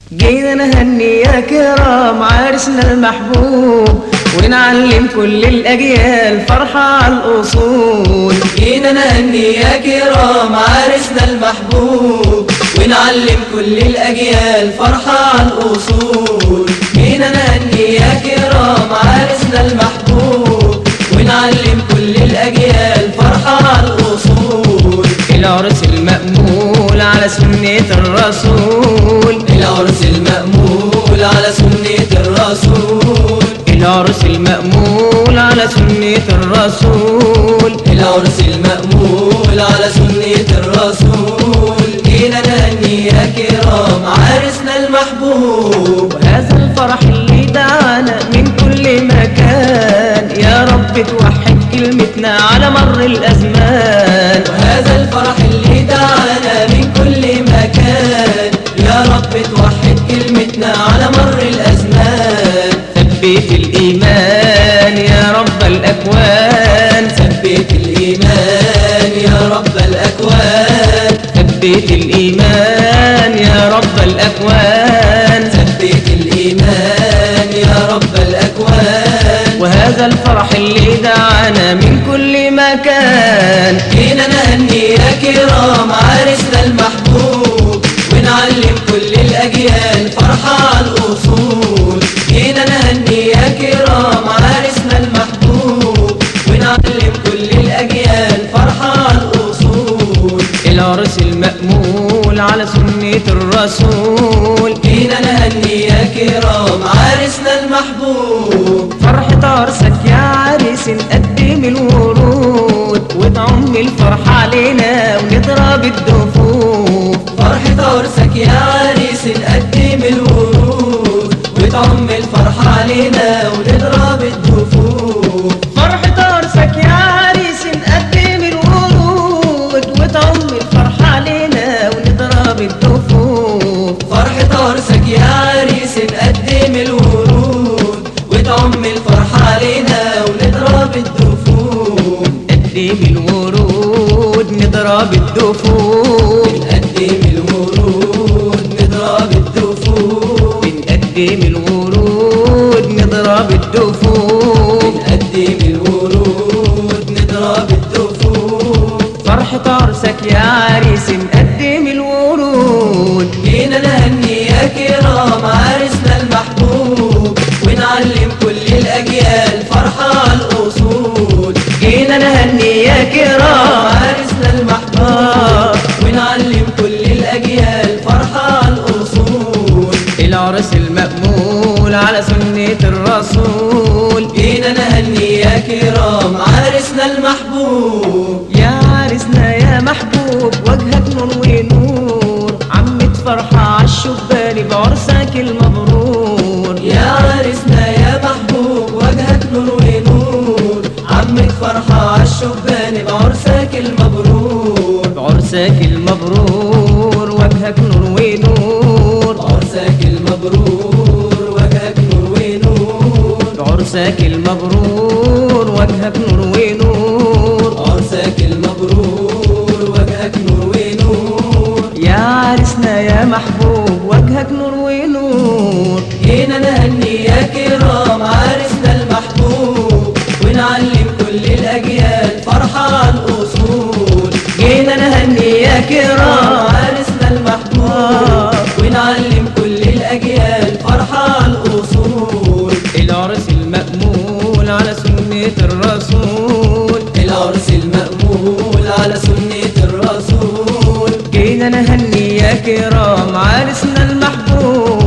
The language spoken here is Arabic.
جينا نهني يا كرام عرسنا المحبوب، ونعلم كل الأجيال فرحة على الأصول. جينا نهني يا كرام عرسنا المحبوب، ونعلم كل الأجيال فرحة على الأصول. جينا نهني يا كرام عرسنا المحبوب، ونعلم كل الأجيال فرحة على الأصول. العرس المأمول على سنة الرسول، العرس المأمول على سنة الرسول، العرس المأمول على سنة الرسول، العرس المأمول على سنة الرسول. جينا نهني يا كرام عرسنا المحبوب، وهذا الفرح اللي دعانا من كل مكان، يا رب توحد كلمتنا على مر الأزمان. وهذا الفرح اللي دعانا من كل مكان، يا رب توحد كلمتنا على مر الأزمان. ثبت الإيمان يا رب الأكوان، ثبت الإيمان يا رب الأكوان، ثبت الإيمان يا رب الأكوان، ثبت الإيمان يا رب الأكوان. وهذا الفرح اللي دعانا من كل مكان. جينا نهني يا كرام عرسنا المحبوب، ونعلم كل الأجيال فرحة على الأصول. جينا نهني يا كرام عرسنا المحبوب، ونعلم كل الأجيال فرحة على الأصول. العرس المأمول على سنة الرسول، جينا نهني يا كرام عرسنا المحبوب. فرحة عرسك يا عريس نقدم الورود، وتعم الفرحة علينا ونضرب الدفوف. فرحة عرسك يا عريس نقدم الورود، وتعم الفرحة علينا ونضرب الدفوف. فرحة عرسك يا عريس نقدم الورود، وتعم الفرحة علينا ونضرب الدفوف. فرحة عرسك يا عريس نقدم الورود، وتعم الفرحة علينا ونضرب الدفوف. نقدم الورود نضرب الدفوف، نقدم الورود نضرب الدفوف، بنقدم الورود نضرب الدفوف، نقدم الورود نضرب الدفوف. فرحة عرسك يا عريس نقدم الورود. جينا نهني يا كرام عرسنا المحبوب، ونعلم كل الأجيال فرحة على الأصول. جينا نهني يا كرام عرسنا المحبوب، ونعلم كل الأجيال فرحة على الأصول. العرس المأمول على سنة الرسول. جينا نهني يا كرام عرسنا المحبوب، يا عرسنا يا محبوب وجهك نور ونور، عمت فرحة عالشبان بعرسك المبرور. يا عرسنا يا محبوب وجهك نور ونور، عمك فرحة عالشبان بعرسك المبرور. بعرسك المبرور وجهك نور ونور، بعرسك المبرور وجهك نور ونور، بعرسك المبرور وجهك نور ونور، عرسك المبرور وجهك نور ونور. يا عرسنا يا محبوب وجهك نور ونور. جينا نهني يا كرام عرسنا المحبوب، ونعلم كل الأجيال فرحة على الأصول. جينا نهني يا كرام عرسنا المحبوب، ونعلم كل الأجيال فرحة على الأصول. العرس المأمول على سنة الرسول، العرس المأمول على سنة الرسول. جينا نهني يا كرام عرسنا المحبوب.